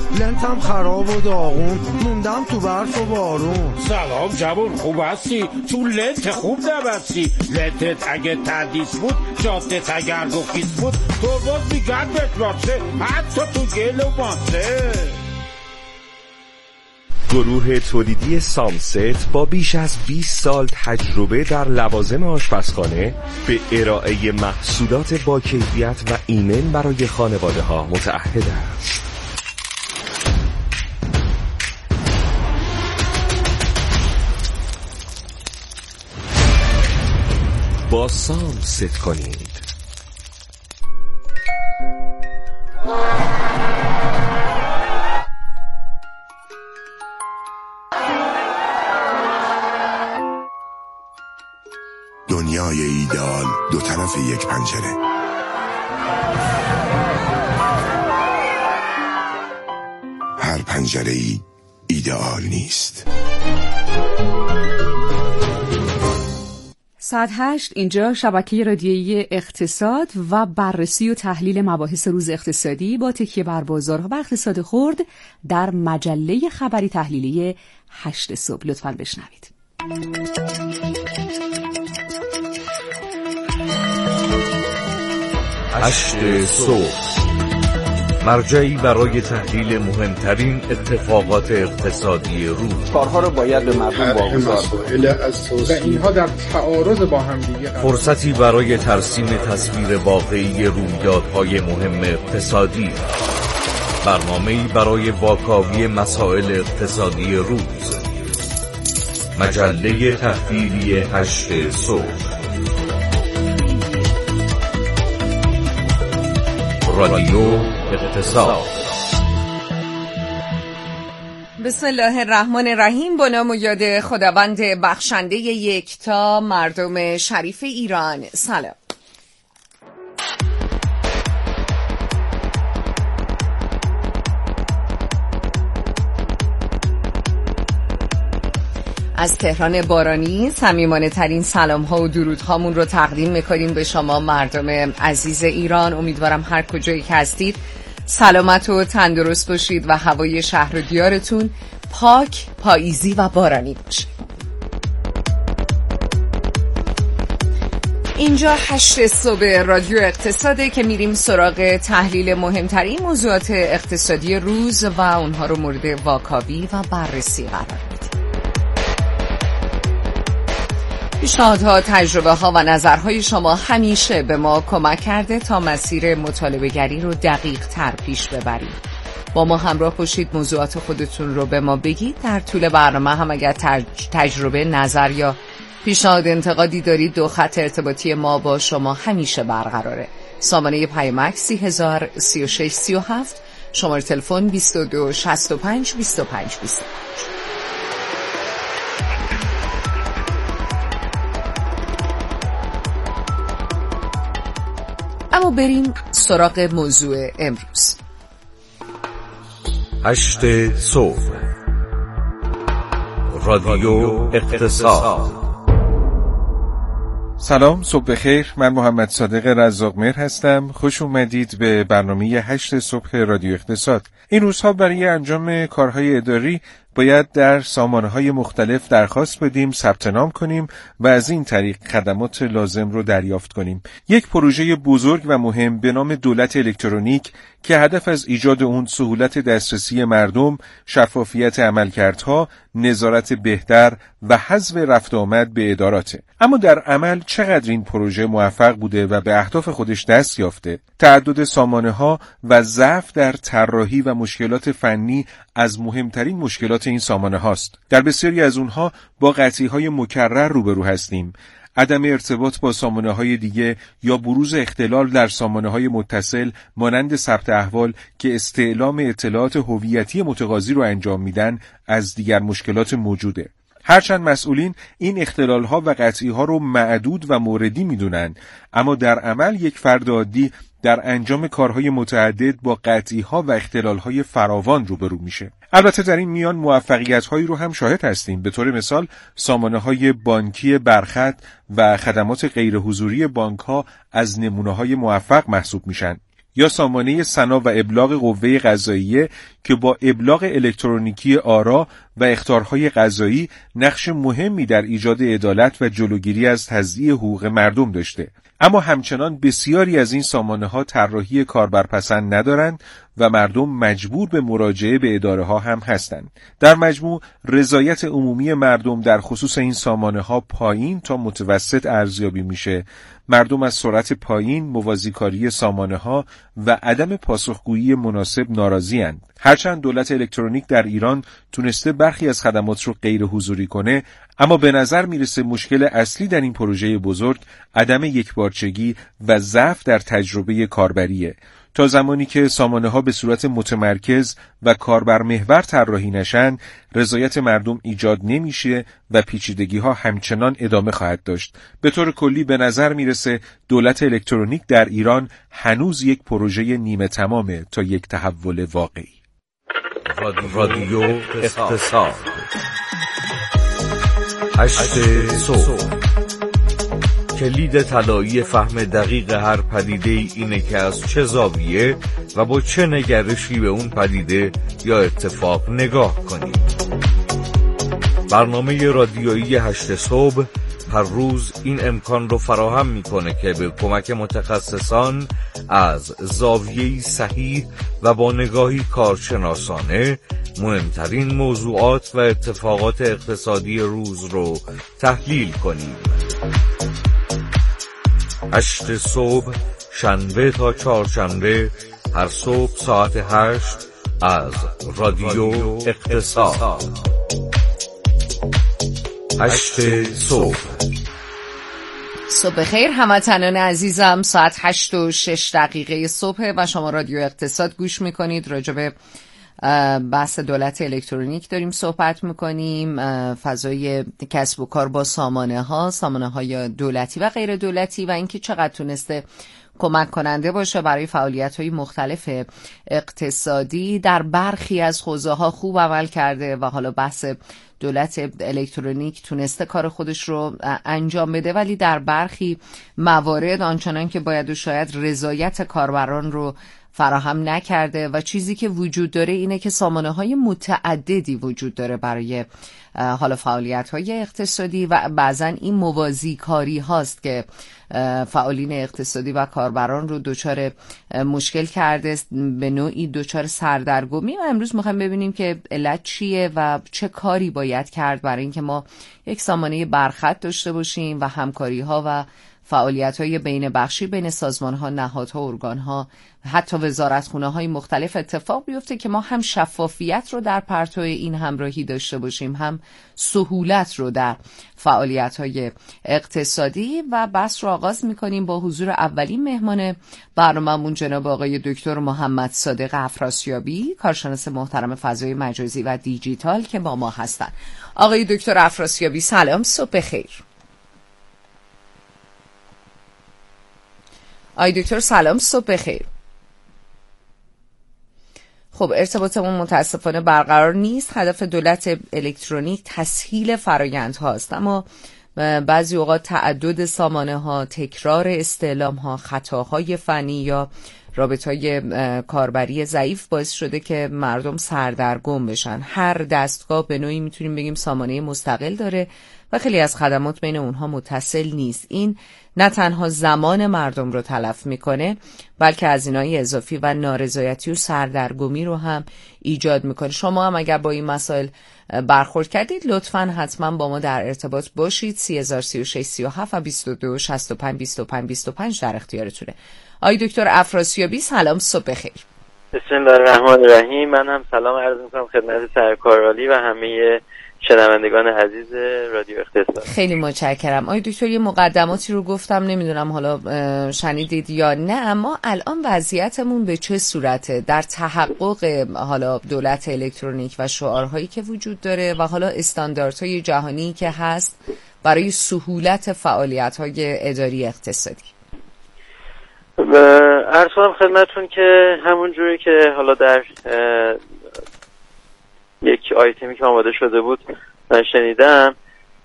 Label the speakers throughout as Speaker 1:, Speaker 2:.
Speaker 1: لنتم خراب و داغون، موندم تو برف و بارون.
Speaker 2: سلام جوون، خوب هستی؟ چون لنت خوب نبستی. لنتت اگه تندیس بود، جادت اگر رخیص بود، تو باز میگن بتراشه حتی تو گل و ماسه.
Speaker 3: گروه تولیدی سامست با بیش از 20 سال تجربه در لوازم آشپزخانه به ارائه محصولات با کیفیت و ایمن برای خانواده ها متعهد است. با سامست کنید.
Speaker 4: دنیای ایدئال دو طرف یک پنجره. هر پنجره‌ای ایدئال نیست.
Speaker 5: ساعت 8 اینجا شبکه رادیویی اقتصاد و بررسی و تحلیل مباحث روز اقتصادی با تکیه بر بازارها و اقتصاد خرد در مجله خبری تحلیلی 8 صبح. لطفاً بشنوید.
Speaker 6: 8 صبح، مرجعی برای تحلیل مهمترین اتفاقات اقتصادی روز.
Speaker 7: کارها رو باید به مردم واگذار
Speaker 8: و اینها در تعارض با هم دیگه.
Speaker 6: فرصتی برای ترسیم تصویر واقعی رویدادهای مهم اقتصادی. برنامه‌ای برای واکاوی مسائل اقتصادی روز. مجله تحلیلی 8 صبح. رادیو اقتصاد.
Speaker 9: بسم الله الرحمن الرحیم. با نام و یاد خداوند بخشنده یکتا، مردم شریف ایران، سلام. از تهران بارانی صمیمانه ترین سلام ها و درود هامون رو تقدیم میکنیم به شما مردم عزیز ایران. امیدوارم هر کجایی که هستید سلامت و تندرست باشید و هوای شهر و دیارتون پاک، پاییزی و بارانی باشه. اینجا 8 صبح رادیو اقتصاده که میریم سراغ تحلیل مهمترین موضوعات اقتصادی روز و اونها رو مورد واکاوی و بررسی قرار میدیم. پیشنهادها، تجربه ها و نظرهای شما همیشه به ما کمک کرده تا مسیر مطالبه گری رو دقیق تر پیش ببریم. با ما همراه باشید، موضوعات خودتون رو به ما بگید. در طول برنامه هم اگر تجربه، نظر یا پیشنهاد انتقادی دارید، 2 خط ارتباطی ما با شما همیشه برقراره. سامانه پیامک 303637، شماره تلفن 2265 25 25. اما بریم سراغ موضوع امروز.
Speaker 6: 8 صبح، رادیو اقتصاد.
Speaker 10: سلام، صبح بخیر. من محمد صادق رزاق‌مهر هستم. خوش اومدید به برنامه 8 صبح رادیو اقتصاد. این روزها برای انجام کارهای اداری باید در سامانه‌های مختلف درخواست بدیم، ثبت نام کنیم و از این طریق خدمات لازم رو دریافت کنیم. یک پروژه بزرگ و مهم به نام دولت الکترونیک که هدف از ایجاد اون سهولت دسترسی مردم، شفافیت عملکردها، نظارت بهتر و حذف رفت آمد به اداراته. اما در عمل چقدر این پروژه موفق بوده و به اهداف خودش دست یافته؟ تعدد سامانه‌ها و ضعف در طراحی و مشکلات فنی از مهمترین مشکلات این سامانه هاست. در بسیاری از اونها با قطعی‌های مکرر روبرو هستیم. عدم ارتباط با سامانه‌های دیگه یا بروز اختلال در سامانه‌های متصل مانند ثبت احوال که استعلام اطلاعات هویتی متقاضی رو انجام میدن از دیگر مشکلات موجوده. هرچند مسئولین این اختلال‌ها و قطعی‌ها رو معدود و موردی میدونن، اما در عمل یک فرد عادی در انجام کارهای متعدد با قطعی‌ها و اختلال‌های فراوان روبرو میشه. البته در این میان موفقیت‌هایی رو هم شاهد هستیم. به طور مثال سامانه‌های بانکی برخط و خدمات غیر حضوری بانک‌ها از نمونه‌های موفق محسوب میشن. یا سامانه سنا و ابلاغ قوه قضاییه که با ابلاغ الکترونیکی آرا و اخطارهای قضایی نقش مهمی در ایجاد عدالت و جلوگیری از تضییع حقوق مردم داشته. اما همچنان بسیاری از این سامانه‌ها طراحی کاربرپسند ندارند و مردم مجبور به مراجعه به اداره‌ها هم هستند. در مجموع رضایت عمومی مردم در خصوص این سامانه‌ها پایین تا متوسط ارزیابی میشه. مردم از سرعت پایین، موازیکاری سامانه‌ها و عدم پاسخگویی مناسب ناراضی‌اند. هرچند دولت الکترونیک در ایران تونسته برخی از خدمات رو غیر حضوری کنه، اما به نظر میرسه مشکل اصلی در این پروژه بزرگ عدم یکپارچگی و ضعف در تجربه کاربریه. تا زمانی که سامانه‌ها به صورت متمرکز و کاربرمحور طراحی نشن، رضایت مردم ایجاد نمیشه و پیچیدگی‌ها همچنان ادامه خواهد داشت. به طور کلی به نظر میرسه دولت الکترونیک در ایران هنوز یک پروژه نیمه تمامه تا یک تحول واقعی.
Speaker 6: رادیو اقتصاد 8 صبح. کلید طلایی فهم دقیق هر پدیده اینه که از چه زاویه و با چه نگرشی به اون پدیده یا اتفاق نگاه کنیم. برنامه رادیویی 8 صبح هر روز این امکان رو فراهم میکنه که به کمک متخصصان از زاویه‌ای صحیح و با نگاهی کارشناسانه مهمترین موضوعات و اتفاقات اقتصادی روز رو تحلیل کنیم. 8 صبح شنبه تا چهارشنبه هر صبح ساعت 8 از رادیو اقتصاد. 8 صبح.
Speaker 9: صبح خیر هموطنان عزیزم، ساعت 8:06 صبح و شما رادیو اقتصاد گوش میکنید. راجع به بحث دولت الکترونیک داریم صحبت میکنیم، فضای کسب و کار با سامانه های دولتی و غیر دولتی و اینکه چقدر تونسته کمک کننده باشه برای فعالیت‌های مختلف اقتصادی. در برخی از حوزه‌ها خوب عمل کرده و حالا بحث دولت الکترونیک تونسته کار خودش رو انجام بده، ولی در برخی موارد آنچنان که باید و شاید رضایت کاربران رو فراهم نکرده و چیزی که وجود داره اینه که سامانه‌های متعددی وجود داره برای حالا فعالیت‌های اقتصادی و بعضن این موازی کاری هاست که فعالین اقتصادی و کاربران رو دچار مشکل کرده، به نوعی دچار سردرگمی. و امروز می‌خوایم ببینیم که علت چیه و چه کاری باید کرد برای اینکه ما یک سامانه برخط داشته باشیم و همکاری‌ها و فعالیت‌های بین بخشی بین سازمان‌ها، نهادها، ارگان‌ها، حتی وزارتخونه‌های مختلف اتفاق بیفته که ما هم شفافیت رو در پرتو این همراهی داشته باشیم، هم سهولت رو در فعالیت‌های اقتصادی. و بحث رو آغاز می‌کنیم با حضور اولین مهمان برنامه‌مون جناب آقای دکتر محمد صادق افراسیابی، کارشناس محترم فضای مجازی و دیجیتال که با ما هستن. آقای دکتر افراسیابی سلام، صبح خیر. آقای دکتر سلام، صبح خیر. خب ارتباطمون متاسفانه برقرار نیست. هدف دولت الکترونیک تسهیل فرآیندهاست، اما بعضی اوقات تعدد سامانه ها، تکرار استعلام ها، خطاهای فنی یا رابطهای کاربری ضعیف باعث شده که مردم سردرگم بشن. هر دستگاه به نوعی میتونیم بگیم سامانه مستقل داره و خیلی از خدمات بین اونها متصل نیست. این نه تنها زمان مردم رو تلف میکنه، بلکه هزینه‌های اضافی و نارضایتی و سردرگمی رو هم ایجاد میکنه. شما هم اگر با این مسائل برخورد کردید لطفاً حتما با ما در ارتباط باشید. 3036 37 و 22 65 25 25 در اختیارتونه. آقای دکتر افراسیابی سلام، صبح خیر.
Speaker 11: بسم الله الرحمن الرحیم. من هم سلام عرض میکنم خدمت سرکارعالی و همه شنوندگان عزیز رادیو اقتصاد. خیلی
Speaker 9: متشکرم. آقای دکتر یه مقدماتی رو گفتم، نمیدونم حالا شنیدید یا نه، اما الان وضعیتمون به چه صورته در تحقق حالا دولت الکترونیک و شعارهایی که وجود داره و حالا استانداردهای جهانی که هست برای سهولت فعالیت‌های اداری اقتصادی؟
Speaker 11: عرض کنم خدمتتون که همون جوری که حالا در یک آیتمی که آماده شده بود من شنیدم،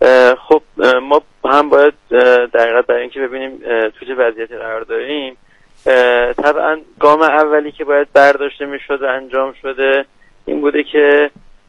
Speaker 11: خب ما هم باید در حقیقت برای اینکه ببینیم تو چه وضعیتی قرار داریم طبعا گام اولی که باید برداشته میشد و انجام شده این بوده که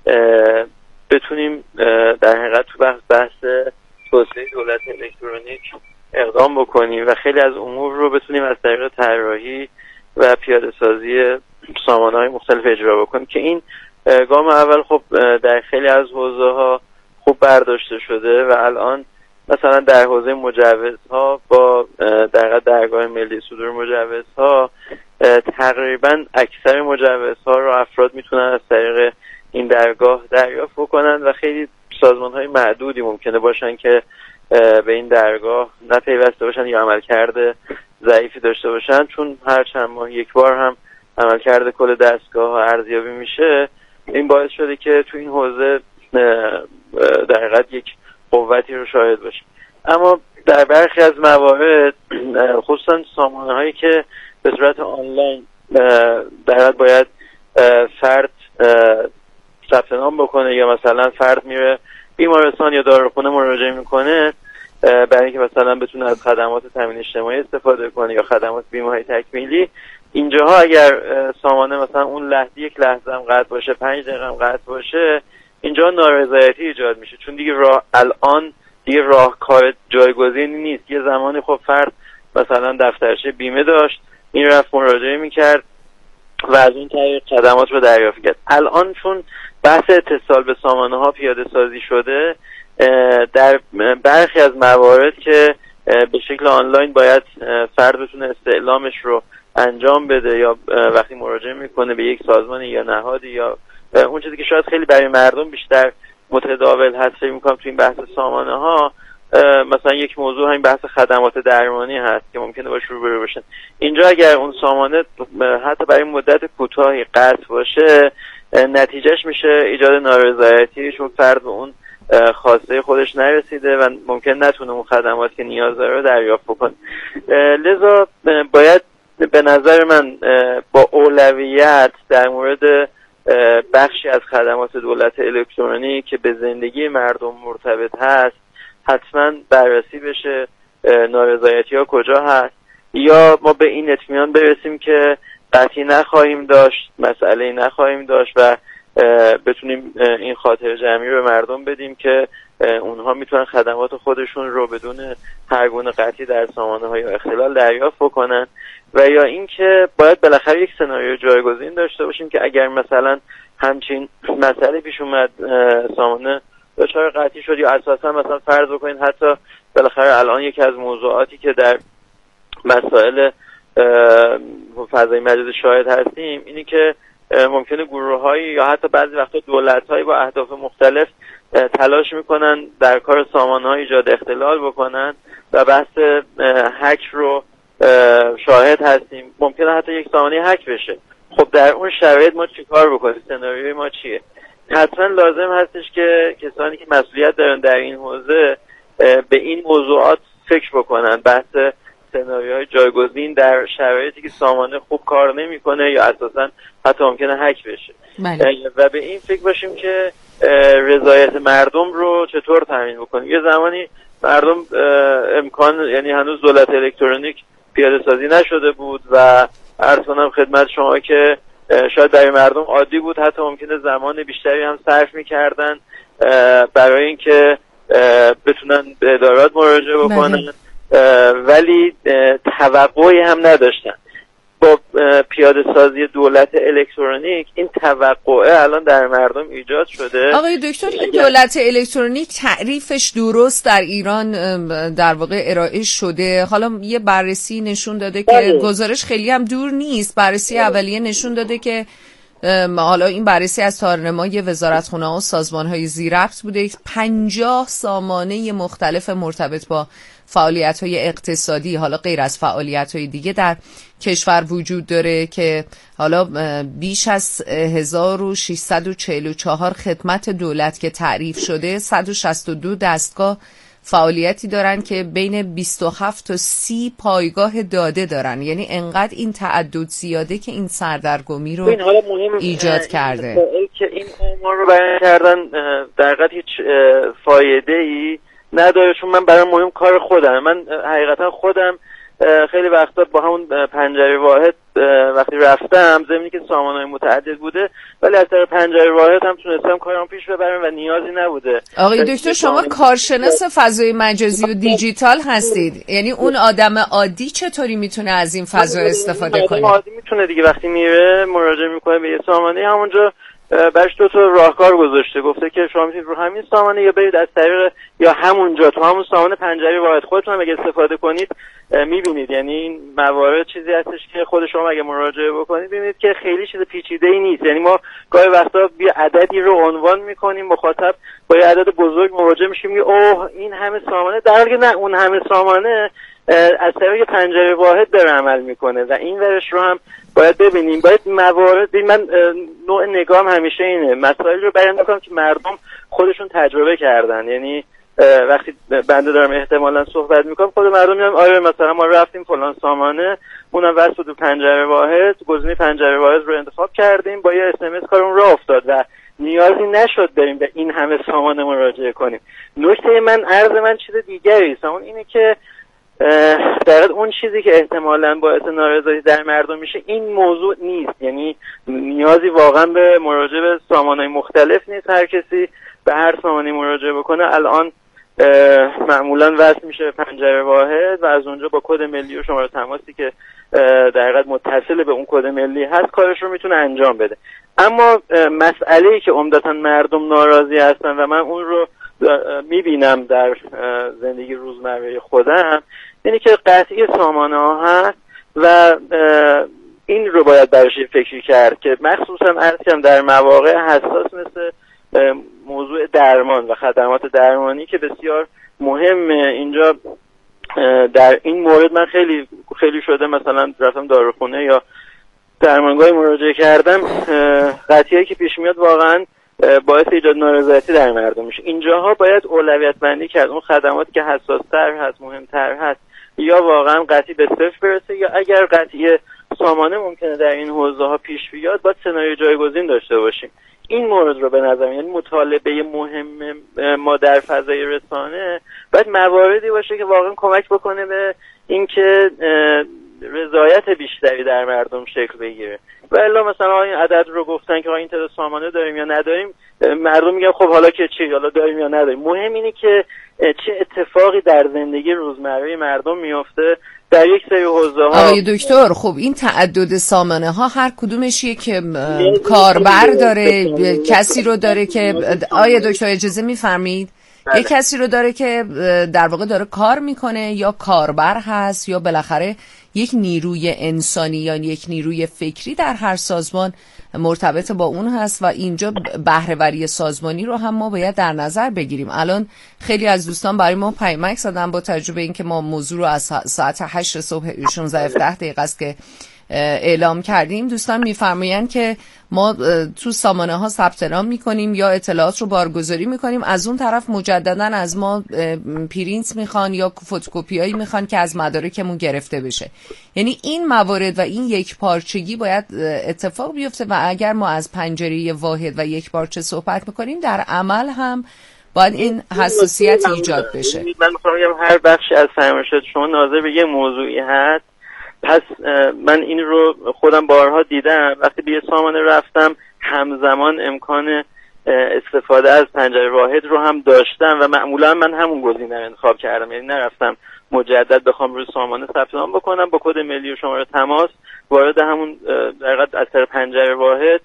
Speaker 11: بتونیم در حقیقت تو بحث توسعه دولت الکترونیک اقدام بکنیم و خیلی از امور رو بتونیم از طریق طراحی و پیاده سازی سامانه‌های مختلف اجرا بکنیم که این گام اول خب در خیلی از حوزه‌ها خوب برداشته شده و الان مثلا در حوزه مجوزها با درگاه ملی صدور مجوزها تقریبا اکثر مجوزها رو افراد میتونن از طریق این درگاه دریافت بکنن و خیلی سازمان‌های معدودی ممکنه باشن که به این درگاه نپیوسته باشن یا عملکرد ضعیفی داشته باشن، چون هر چند ماه یک بار هم عملکرد کل دستگاه ها ارزیابی میشه. این باعث شده که تو این حوزه در حقیقت یک قوتی رو شاهد باشیم. اما در برخی از موارد خصوصا سامانه هایی که به صورت آنلاین در حقیقت باید فرد ثبت نام بکنه یا مثلا فرد میره بیمارستان یا داروخونه مراجعه میکنه برای اینکه مثلا بتونه از خدمات تامین اجتماعی استفاده کنه یا خدمات بیمه‌های تکمیلی، اینجاها اگر سامانه مثلا اون لحظه یک لحظه هم قطع باشه، 5 دقیقه هم قطع باشه، اینجا نارضایتی ایجاد میشه، چون دیگه الان دیگه راهکار جایگزینی نیست. یه زمانی خب فرد مثلا دفترچه بیمه داشت، این رفت مراجعه میکرد و از اون طریق خدمات رو دریافت کرد. الان چون بحث اتصال به سامانه ها پیاده سازی شده، در برخی از موارد که به شکل آنلاین باید فرد بتونه استعلامش رو انجام بده یا وقتی مراجعه میکنه به یک سازمان یا نهادی یا اون چیزی که شاید خیلی برای مردم بیشتر متداول هست، فکر میکنم تو این بحث سامانه ها مثلا یک موضوع همین بحث خدمات درمانی هست که ممکنه باش روبرو باشن. اینجا اگر اون سامانه حتی برای مدت کوتاهی قطع باشه، نتیجهش میشه ایجاد نارضایتی، چون فرد به اون خواسته خودش نرسیده و ممکن نتونه اون خدمات که نیاز داره رو دریافت بکنه. لذا باید به نظر من با اولویت در مورد بخشی از خدمات دولت الکترونیک که به زندگی مردم مرتبط هست حتما بررسی بشه نارضایتی ها کجا هست، یا ما به این اطمینان برسیم که قطعی نخواهیم داشت، مسئله نخواهیم داشت و بتونیم این خاطر جمعی رو به مردم بدیم که اونها میتونن خدمات خودشون رو بدون هر گونه قطعی در سامانه های اختلال دریافت بکنن. و یا اینکه باید بالاخره یک سناریو جایگزین داشته باشیم که اگر مثلا همچین مسئله پیش اومد، سامانه دچار قطعی شد یا اساسا مثلا فرض بکنین حتی بالاخره الان یکی از موضوعاتی که در مسائل فضای مجازی شاهد هستیم اینی که ممکنه گروه‌هایی یا حتی بعضی وقتا دولت‌هایی با اهداف مختلف تلاش میکنن در کار سامانه‌ها ایجاد اختلال بکنن و بحث هک رو شاهد هستیم. ممکنه حتی یک سامانه هک بشه. خب در اون شرایط ما چیکار بکنیم؟ سناریوی ما چیه؟ حتما لازم هستش که کسانی که مسئولیت دارن در این حوزه به این موضوعات فکر بکنن، بحث سناریوهای جایگزین در شرایطی که سامانه خوب کار نمیکنه یا اساسا حتی ممکنه هک بشه. و به این فکر باشیم که رضایت مردم رو چطور تامین بکنیم. یه زمانی مردم امکان، یعنی هنوز دولت الکترونیک پیاده سازی نشده بود و عرض کنم خدمت شما که شاید برای مردم عادی بود، حتی ممکنه زمان بیشتری هم صرف می‌کردن برای اینکه بتونن به ادارات مراجعه بکنن، ولی توقعی هم نداشتن. با پیاده سازی دولت الکترونیک این توقعه الان در مردم ایجاد شده.
Speaker 9: آقای دکتر، این دولت الکترونیک تعریفش درست در ایران در واقع ارائه شده؟ حالا یه بررسی نشون داده که گزارش خیلی هم دور نیست، بررسی اولیه نشون داده که حالا این بررسی از تارنمای وزارتخونه‌ها و سازمان‌های ذی‌ربط بوده، 50 سامانه مختلف مرتبط با فعالیت‌های اقتصادی، حالا غیر از فعالیت‌های دیگه، در کشور وجود داره که حالا بیش از 1644 خدمت دولت که تعریف شده، 162 دستگاه فعالیتی دارن که بین 27 تا 30 پایگاه داده دارن. یعنی انقدر این تعدد زیاده که این سردرگمی رو ایجاد کرده.
Speaker 11: که این آمار رو بیان کردن در حقیقت هیچ فایده‌ای نداره، چون من برای مهم کار خودم، من حقیقتا خودم خیلی وقتا با همون پنجره واحد وقتی رفتم، ضمنی که سامانه‌های متعدد بوده ولی از طریق پنجره واحد هم تونستم کارم پیش ببرم و نیازی نبوده.
Speaker 9: آقای دکتر شما کارشناس فضای مجازی و دیجیتال هستید، یعنی اون آدم عادی چطوری میتونه از این فضا استفاده کنه؟
Speaker 11: آدم عادی میتونه دیگه وقتی میره مراجعه میکنه به یه سامانه، همونجا برش دو تا راهکار گذاشته، گفته که شما میتونید رو همین سامانه یا برید از طریق یا همونجا تو همون سامانه پنجره واحد خودتون هم اگه استفاده کنید میبینید. یعنی این موارد چیزی هستش که خود شما اگه مراجعه بکنید ببینید که خیلی چیز پیچیده‌ای نیست. یعنی ما گاهی وقتا یه عددی رو عنوان میکنیم، مخاطب با یه عدد بزرگ مواجه میشیم میگه اوه این همه سامانه، در حالی که نه، اون همه سامانه از طریق پنجره واحد داره عمل میکنه و این ورش رو هم باید ببینیم. باید موارد، من نوع نگاهم همیشه اینه، مسائل رو بیان میکنم که مردم خودشون تجربه کردن. یعنی وقتی بنده دارم احتمالاً صحبت میکنم خود مردم میگن آره مثلا ما رفتیم فلان سامانه، اونم وصل بود پنجره واحد، گزینه پنجره واحد رو انتخاب کردیم، با یه SMS کارون راه افتاد و نیازی نشد بریم به این همه سامانه مراجعه کنیم. نکته من عرض من چیز دیگری است، اون اینه که در اون چیزی که احتمالاً باعث نارضایتی در مردم میشه این موضوع نیست. یعنی نیازی واقعا به مراجعه به سامانه‌های مختلف نیست، هر کسی به هر سامانه‌ای مراجعه بکنه الان معمولاً وصل میشه به پنجره واحد و از اونجا با کد ملی و شماره تماسی که در حقیقت متصل به اون کد ملی هست کارش رو میتونه انجام بده. اما مسئله‌ای که عمدتاً مردم ناراضی هستن و من اون رو میبینم در زندگی روزمره خودم، یعنی که قطعی سامانه ها هست و این رو باید برش فکری کرد که مخصوصا عرضم در مواقع حساس مثل موضوع درمان و خدمات درمانی که بسیار مهمه. اینجا در این مورد من خیلی شده مثلا رفتم داروخونه یا درمانگاهی مراجعه کردم، قطعیه که پیش میاد واقعا باعث ایجاد نارضایتی در مردم میشه. اینجاها باید اولویت بندی کرد، اون خدماتی که حساس‌تر هست، مهمتر هست، یا واقعا قطعی به صفر برسه، یا اگر قطعی سامانه ممکنه در این حوزه ها پیش بیاد باید سناریو جایگزین داشته باشیم. این مورد رو به نظر یعنی مطالبه مهم ما در فضای رسانه باید مواردی باشه که واقعا کمک بکنه به اینکه رضایت بیشتری در مردم شکل بگیره. و الا مثلا این عدد رو گفتن که این تعداد سامانه داریم یا نداریم، مردم میگن خب حالا که چی، حالا داریم یا نداریم. مهم اینه که چه اتفاقی در زندگی روزمره مردم میفته در یک سری حوزه ها.
Speaker 9: آقای دکتر خب این تعدد سامانه ها هر کدومش یک کاربر داره، کسی رو داره که آقای دکتر اجازه میفرمید
Speaker 11: بله.
Speaker 9: یک کسی رو داره که در واقع داره کار میکنه یا کاربر هست یا بالاخره یک نیروی انسانی یا یک نیروی فکری در هر سازمان مرتبط با اون هست و اینجا بهره‌وری سازمانی رو هم ما باید در نظر بگیریم. الان خیلی از دوستان برای ما پیامک زدن با تجربه این که ما موضوع رو از ساعت 8 صبح 16:17 دقیقه است که اعلام کردیم. دوستان میفرمایند که ما تو سامانه ها ثبت نام میکنیم یا اطلاعات رو بارگذاری میکنیم، از اون طرف مجددا از ما پرینت میخوان یا فتوکپیایی میخوان که از مدارکمون گرفته بشه. یعنی این موارد و این یک پارچگی باید اتفاق بیفته و اگر ما از پنجره واحد و یک پارچه صحبت میکنیم در عمل هم باید این حساسیت ایجاد بشه.
Speaker 11: من میخوام بگم هر بخشی از فرمایشات شما ناظر به یه موضوعی هست. پس من این رو خودم بارها دیدم، وقتی به یه سامانه رفتم همزمان امکان استفاده از پنجره واحد رو هم داشتم و معمولا من همون گزینه رو انتخاب کردم. یعنی نرفتم مجدد بخوام روی سامانه ثبت نام بکنم، با کد ملی و شماره تماس وارد همون در حقیقت از طریق پنجره واحد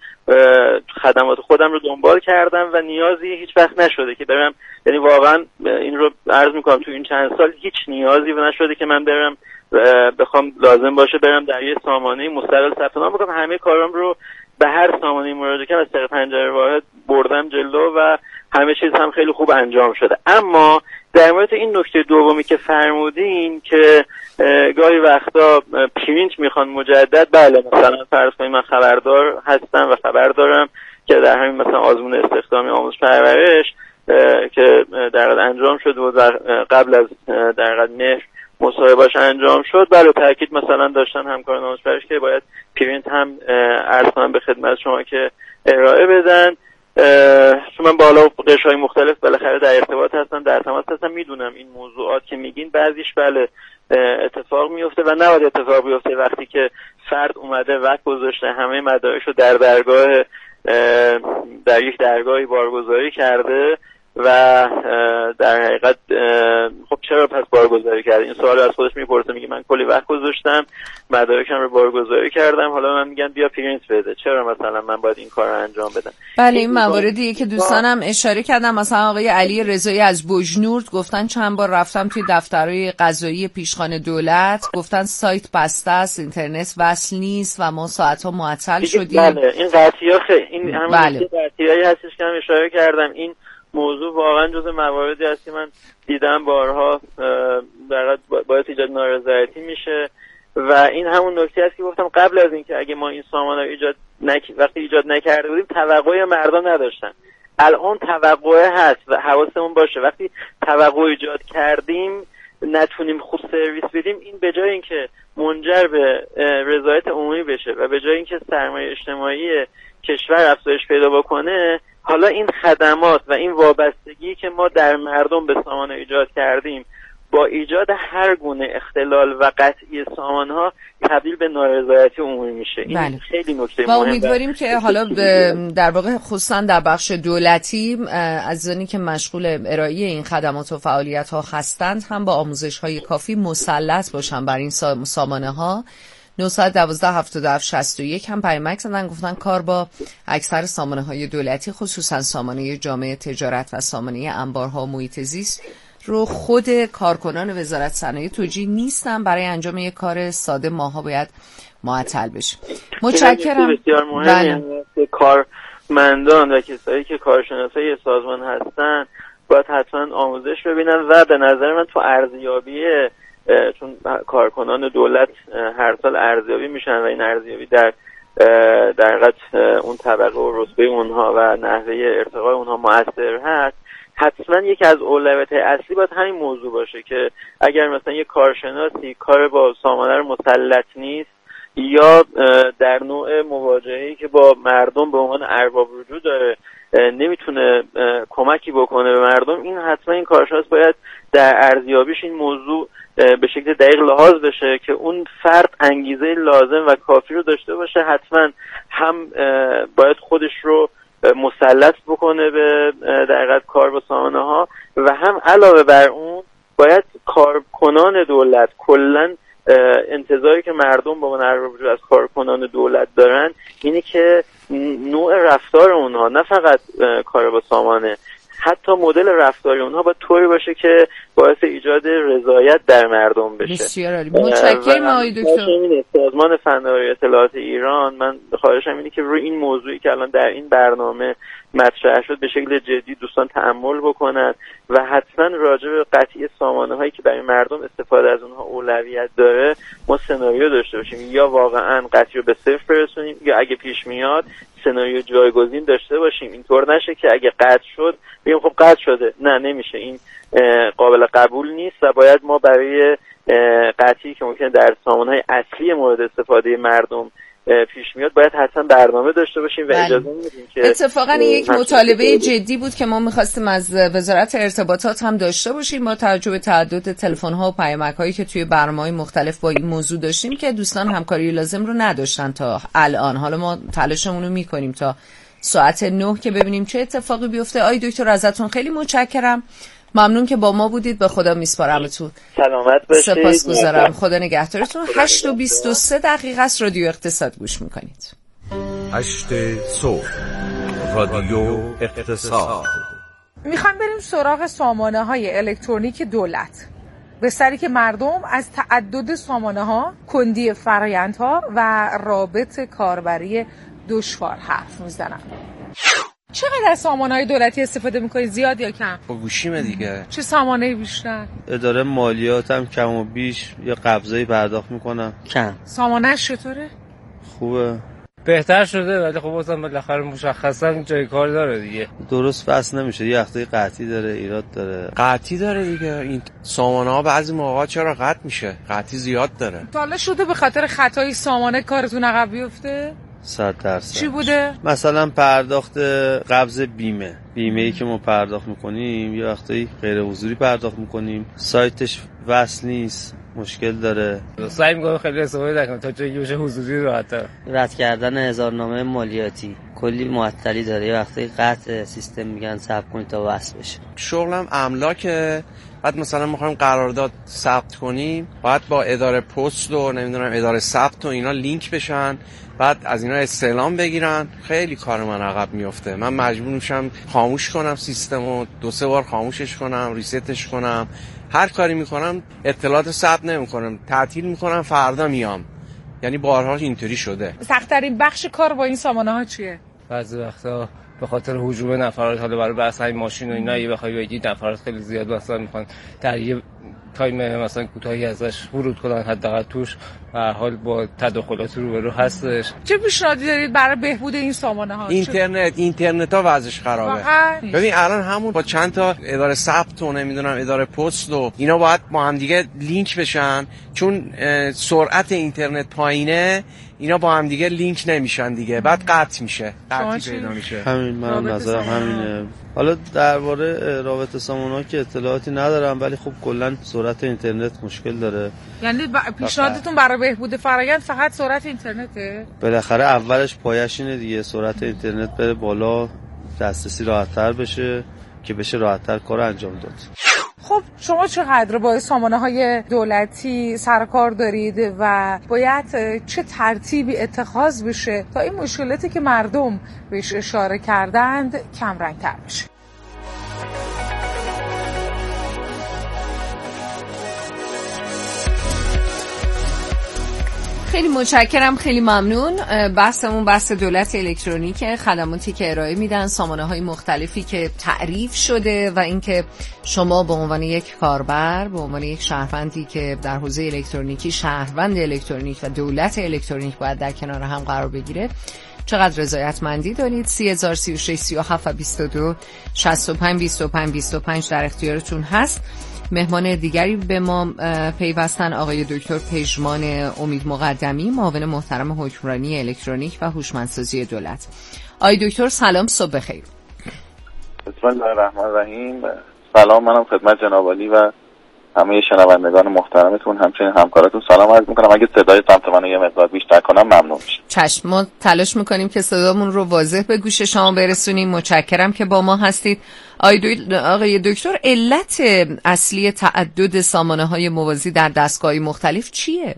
Speaker 11: خدمات خودم رو دنبال کردم و نیازی هیچ وقت نشده که برم، یعنی واقعا این رو عرض میکنم تو این چند سال هیچ نیازی نشده که من برم بخوام لازم باشه برم در یه سامانه مستقل ثبت نام بکنم. همه کارام رو به هر سامانه مراجعه کردم، از طریق پنجره واحد بردم جلو و همه چیز هم خیلی خوب انجام شده. اما در مورد این نکته دومی که فرمودین که گاهی وقتا پرینت میخوان مجدد، بله مثلا فرض کنید من خبردار هستم و خبر دارم که در همین مثلا آزمون استخدامی آموزش پرورش که در حقیقت انجام شد و قبل از در حقیقت مهر مصاحبهش انجام شد، بله تاکید مثلا داشتن همکاران آموزش پرورش که باید پرینت هم عرض کنم به خدمت شما که ارائه بدن. چون من بالا و قشرهای مختلف بالاخره در ارتباط هستم، در تماس هستم، میدونم این موضوعات که میگین بعضیش بله اتفاق میفته و نباید اتفاق بیفته وقتی که فرد اومده وقت گذاشته همه مدارکش رو در یک درگاهی بارگذاری کرده و در حقیقت خب چرا پس بارگذاری کرده؟ این سوال از خودش میپرسه، میگه من کلی وقت گذاشتم مدارکم رو بارگذاری کردم، حالا من میگن بیا پرینت بده، چرا مثلا من باید این کار رو انجام بدم؟
Speaker 9: بله این مواردیه که دوستانم اشاره کردم. مثلا آقای علی رضایی از بوجنورد گفتن چند بار رفتم توی دفترهای قضایی پیشخوان دولت، گفتن سایت بسته است، اینترنت وصل نیست و ما ساعتها معطل شدیم.
Speaker 11: بله این قضیه این همین قضیه‌ای هستش که من اشاره کردم. این موضوع واقعا جزء مواردی است که من دیدم بارها باید ایجاد نارضایتی میشه و این همون نکته است که گفتم قبل از اینکه اگه ما این سامانه وقتی ایجاد نکرده بودیم توقع مردم نداشتن، الان توقع هست و حواسمون باشه وقتی توقع ایجاد کردیم نتونیم خوب سرویس بدیم، این به جای اینکه منجر به رضایت عمومی بشه و به جای اینکه سرمایه اجتماعی کشور افزایش پیدا بکنه، حالا این خدمات و این وابستگی که ما در مردم به سامانه ایجاد کردیم با ایجاد هر گونه اختلال و قطعی سامانها تبدیل به نارضایتی عمومی میشه. این
Speaker 9: بله.
Speaker 11: خیلی نکته
Speaker 9: مهمه و امیدواریم که حالا در واقع خصوصا در بخش دولتی عزیزانی که مشغول ارائه این خدمات و فعالیت ها هستند هم با آموزش های کافی مسلط باشن بر این سامانه ها. 912-77-61 هم پیامک زدن گفتن کار با اکثر سامانه های دولتی خصوصا سامانه جامعه تجارت و سامانه انبارها و محیط زیست رو خود کارکنان وزارت صنایع توجیه نیستن، برای انجام یک کار ساده ماها باید معطل بشه. متشکرم.
Speaker 11: بسیار مهمه که کارمندان و کسایی که کارشناسای سازمان هستن باید حتما آموزش ببینن و به نظر من تو ارزیابی، چون کارکنان دولت هر سال ارزیابی میشن و این ارزیابی در حقیقت اون طبقه و رتبه اونها و نحوه ارتقای اونها مؤثر هست، حتما یکی از اولویت اصلی باید همین موضوع باشه که اگر مثلا یک کارشناسی کار با سامانه رو مسلط نیست یا در نوع مواجهه‌ای که با مردم به عنوان ارباب رجوع داره نمیتونه کمکی بکنه به مردم، این حتما این کارشناس باید در ارزیابیش این موضوع به شکل دقیق لحاظ بشه که اون فرد انگیزه لازم و کافی رو داشته باشه. حتما هم باید خودش رو مسلط بکنه به در حقیقت کار با سامانه ها و هم علاوه بر اون باید کارکنان دولت کلن انتظاری که مردم با ارباب از کارکنان دولت دارن اینه که نوع رفتار اونها نه فقط کار با سامانه، حتی مدل رفتاری اونها باید طوری باشه که باعث ایجاد رضایت در مردم بشه.
Speaker 9: بسیار عالی. متشکرم آقای دکتر.
Speaker 11: سازمان فناوری اطلاعات ایران من خواهشم اینه که روی این موضوعی که الان در این برنامه مطرح شد به شکل جدی دوستان تأمل بکنن و حتما راجع به قطعی سامانه هایی که برای مردم استفاده از اونها اولویت داره ما سناریو داشته باشیم، یا واقعا قطعی رو به صفر برسونیم یا اگه پیش میاد سناریو جایگزین داشته باشیم. اینطور نشه که اگه قطع شد بگیم خب قطع شده، نه نمیشه، این قابل قبول نیست و باید ما برای قطعی که ممکنه در سامانه‌های اصلی مورد استفاده مردم پیش میاد باید حتما برنامه داشته باشیم و اجازه نمیدیم که
Speaker 9: اتفاقا یک مطالبه جدی بود که ما می‌خواستیم از وزارت ارتباطات هم داشته باشیم با توجه به تعدد تلفن‌ها و پیامک‌هایی که توی برنامه‌های مختلف با این موضوع داشتیم که دوستان همکاری لازم رو نداشتن تا الان. حالا ما تلاشمون رو می‌کنیم تا ساعت 9 که ببینیم چه اتفاقی بیفته. آقای دکتر ازتون خیلی متشکرم، ممنون که با ما بودید، به خدا میسپارمتون.
Speaker 11: سلامت باشید.
Speaker 9: سپاسگزارم، خدا نگهدارتون. 8:23 است، رادیو اقتصاد گوش میکنید.
Speaker 6: 8 صبح رادیو اقتصاد.
Speaker 12: میخوایم بریم سراغ سامانه های الکترونیک دولت، به سری که مردم از تعدد سامانه ها، کندی فرآیندها و رابط کاربری دشوار حرف میزنن. چقدر از سامانه‌های دولتی استفاده می‌کنید؟ زیاد یا کم؟
Speaker 13: با گوشیمه دیگه.
Speaker 12: چه سامانه‌ای بیشتر؟
Speaker 13: اداره مالیاتم کم و بیش یا قبضه‌ای پرداخت می‌کنم. کم.
Speaker 12: سامانه‌اش چطوره؟
Speaker 13: خوبه.
Speaker 14: بهتر شده ولی خب واسه بالاخره مشخصا جای کار داره دیگه.
Speaker 13: درست فصل نمیشه، یه وقتی قطعی داره، ایراد داره.
Speaker 1: قطعی داره دیگه. این سامانه‌ها بعضی موقع چرا قطع میشه؟ قطعی زیاد داره.
Speaker 12: تا حالا شده به خاطر خطای سامانه کارتون عقب بیفته؟
Speaker 13: 100%.
Speaker 12: چی بوده؟
Speaker 13: مثلا پرداخت قبض بیمه‌ای که ما پرداخت میکنیم یه وقتایی غیر حضوری پرداخت میکنیم، سایتش وصل نیست، مشکل داره.
Speaker 14: سعی می‌کنم خیلی استفاده نکنم تا جایی بشه حضوری راحت‌تر.
Speaker 13: رد کردن هزارنامه مالیاتی کلی معطلی داره. یه وقتی قطع سیستم میگن صبر کنید تا وصل بشه.
Speaker 1: شغلم املاکه. بعد مثلا می‌خوایم قرارداد ثبت کنیم، باید با اداره پست و نمیدونم اداره ثبت و اینا لینک بشن، بعد از اینا استعلام بگیرن. خیلی کار من عقب میفته. من مجبور میشم خاموش کنم سیستمو، 2-3 بار خاموشش کنم، ریستش کنم. هر کاری میکنم اطلاعات ثبت نمیکنم، تعطیل میکنم، فردا میام. یعنی بارها اینطوری شده.
Speaker 12: سخت‌ترین بخش کار با این سامانه‌ها چیه؟
Speaker 14: بعضی وقتا به خاطر هجوم نفرات، حالا برای بحث همین ماشین و اینا یه بخوای بگی نفرات خیلی زیاد مثلا میخوان در یه تایم مثلا کوتاهی ازش ورود کنن، حداقل توش به هر حال با تداخلات روبرو هستش.
Speaker 12: چه پیشنهادی دارید برای بهبود این سامانه‌ها؟
Speaker 1: اینترنت ها وضعش خرابه. ببین الان همون با چند تا اداره ثبت و نمیدونم اداره پست و اینا باید با هم دیگه لینک بشن، چون سرعت اینترنت پایینه، اینا با هم دیگه لینک نمیشن دیگه، بعد قطع میشه، قطعی پیدا میشه.
Speaker 13: همین من نظرم همینه. حالا درباره رابطه سامانه‌ها که اطلاعاتی ندارم، ولی خب کلا سرعت اینترنت مشکل داره.
Speaker 12: یعنی پیشنهادتون برای بهبود فرآیند فقط سرعت اینترنته؟
Speaker 13: بالاخره اولش پایش اینه دیگه، سرعت اینترنت بره بالا، دسترسی راحت‌تر بشه که بشه راحت‌تر کار انجام داد.
Speaker 12: خب شما چقدر با سامانه‌های دولتی سرکار دارید و باید چه ترتیبی اتخاذ بشه تا این مشکلاتی که مردم بهش اشاره کردند کم رنگ‌تر بشه؟
Speaker 9: خیلی متشکرم، خیلی ممنون. بحثمون بحث دولت الکترونیک، خدماتی که ارائه میدن، سامانه‌های مختلفی که تعریف شده و اینکه شما به عنوان یک کاربر، به عنوان یک شهروندی که در حوزه الکترونیکی شهروند الکترونیک و دولت الکترونیک باید در کنار هم قرار بگیره، چقدر رضایتمندی دارید. 3036 37 و 22 65 25 25 در اختیارتون هست. مهمان دیگری به ما پیوستن آقای دکتر پژمان امید مقدمی، معاون محترم حکمرانی الکترونیک و هوشمندسازی دولت. آقای دکتر سلام، صبح بخیر.
Speaker 15: بسم الله الرحمن الرحیم. سلام، منم خدمت جناب عالی و همه شنوندگان محترمتون، همچنین همکاراتون سلام عرض میکنم. اگه صدای سمت منو یه مقدار بیشتر کنم ممنون میشم.
Speaker 9: چشم، ما تلاش میکنیم که صدامون رو واضح به گوش شما برسونیم. متشکرم که با ما هستید. آقای دکتر، علت اصلی تعدد سامانه‌های موازی در دستگاه‌های مختلف چیه؟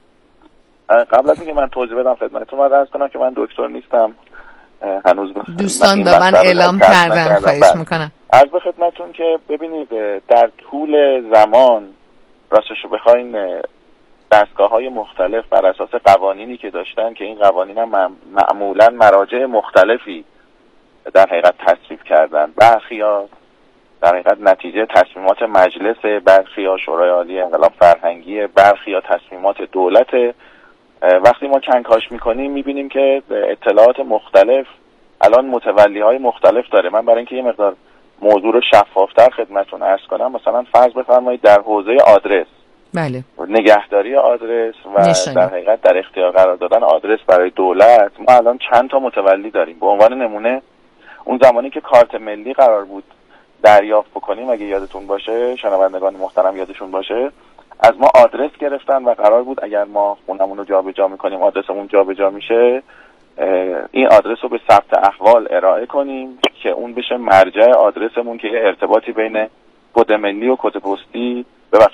Speaker 15: قبل از اینکه من توضیح بدم خدمتتون من عرض کنم که من دکتر نیستم. هنوز
Speaker 9: دوستان به من اعلام کردن، خواهش میکنم.
Speaker 15: عرض به خدمتتون که ببینید در طول زمان راستشو بخواین دستگاه‌های مختلف بر اساس قوانینی که داشتن که این قوانین هم معمولاً مراجع مختلفی در حقیقت تصویب کردن، برخی‌ها در حقیقت نتیجه تصمیمات مجلس، برخی‌ها شورای عالی انقلاب فرهنگی، برخی‌ها تصمیمات دولت. وقتی ما کنکاش میکنیم میبینیم که اطلاعات مختلف الان متولی‌های مختلف داره. من برای اینکه یه مقدار موضوع رو شفافتر خدمتتون عرض کنم، مثلا فرض بفرمایید در حوزه آدرس،
Speaker 9: بله،
Speaker 15: نگهداری آدرس و در حقیقت در اختیار قرار دادن آدرس برای دولت، ما الان چند تا متولی داریم. به عنوان نمونه اون زمانی که کارت ملی قرار بود دریافت بکنیم، اگه یادتون باشه، شنوندگان محترم یادشون باشه، از ما آدرس گرفتن و قرار بود اگر ما خونمون رو جابجا میکنیم، آدرسمون جابجا میشه، این آدرس رو به ثبت احوال ارائه کنیم که اون بشه مرجع آدرسمون که یه ارتباطی بین کد ملی و کد پستی،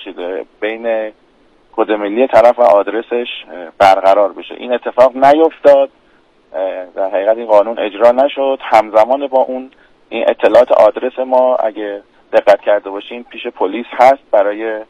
Speaker 15: بین کد ملی طرف و آدرسش برقرار بشه. این اتفاق نیفتاد، در حقیقت این قانون اجرا نشد. همزمان با اون این اطلاعات آدرس ما اگه دقت کرده باشین پیش پلیس هست برای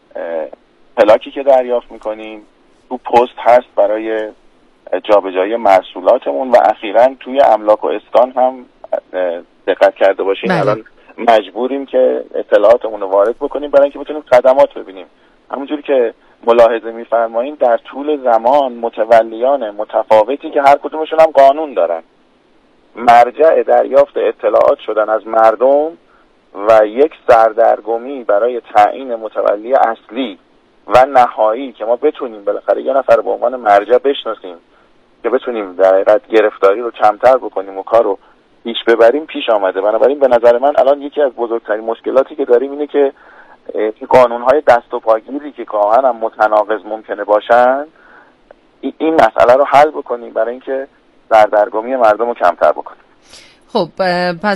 Speaker 15: پلاکی که دریافت میکنیم، تو پست هست برای جابجایی محصولاتمون و اخیراً توی املاک و اسکان هم دقت کرده باشین الان مجبوریم که اطلاعاتمون رو وارد بکنیم برای اینکه بتونیم خدمات ببینیم. همونجوری که ملاحظه می‌فرمایید در طول زمان متولیان متفاوتی که هر کدومشون هم قانون دارن، مرجع دریافت اطلاعات شدن از مردم و یک سردرگمی برای تعیین متولی اصلی و نهایی که ما بتونیم بالاخره یه نفر به عنوان مرجع بشناسیم که بتونیم در حقیقت گرفتاری رو کمتر بکنیم و کار رو پیش ببریم پیش آمده. بنابراین به نظر من الان یکی از بزرگترین مشکلاتی که داریم اینه که قانون‌های دست و پاگیری که گاهن هم متناقض ممکنه باشن این مسئله رو حل بکنیم برای اینکه سردرگمی مردم رو کمتر بکنیم.
Speaker 9: خب پس